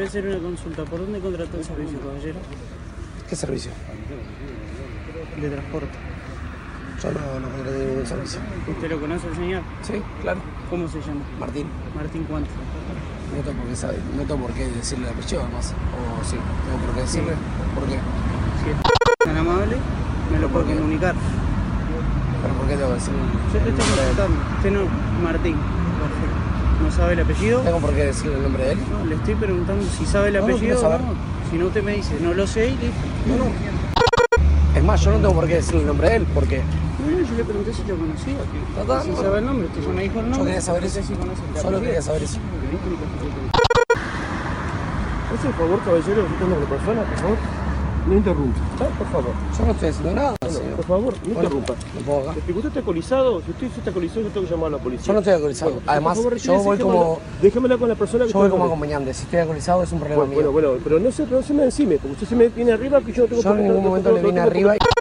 hacer una consulta. ¿Por dónde contrató el servicio, caballero? ¿Qué servicio? De transporte. Yo no contraté ningún servicio. ¿Usted lo conoce, señor? Sí, claro. ¿Cómo se llama? Martín. Martín, ¿cuánto? No tengo por qué decirle el apellido, además. O sí, tengo por qué decirle. ¿Por qué? Si es tan amable, me lo puede comunicar. ¿Pero por qué tengo que decirle? Yo te estoy consultando. Usted no, Martín. Perfecto. ¿No sabe el apellido? ¿Tengo por qué decirle el nombre de él? No, le estoy preguntando si sabe el No, apellido quiero saber. o no. Si no, usted me dice, no lo sé y listo. No. Es más, yo no tengo por qué decirle el nombre de él, porque No, yo le pregunté si lo conocía. Total, Si no. sabe el nombre, usted ya me dijo el nombre. yo quería saber eso. Si conoce el Solo apellido. quería saber eso. Hace el favor, caballero, visitando a la persona, por favor. No interrumpa, por favor. Yo no estoy haciendo nada, señor. Por favor, no interrumpa. No puedo acá. Si usted está alcoholizado, si usted está alcoholizado, yo tengo que llamar a la policía. Yo no estoy alcoholizado. Bueno, Además, por favor, yo voy retírese, como... déjemela con la persona que Yo voy está como con él. acompañante. Si estoy alcoholizado es un problema mío. Bueno, pero no se me encime, porque usted se me viene arriba que yo no tengo Yo en ningún momento le vine arriba y...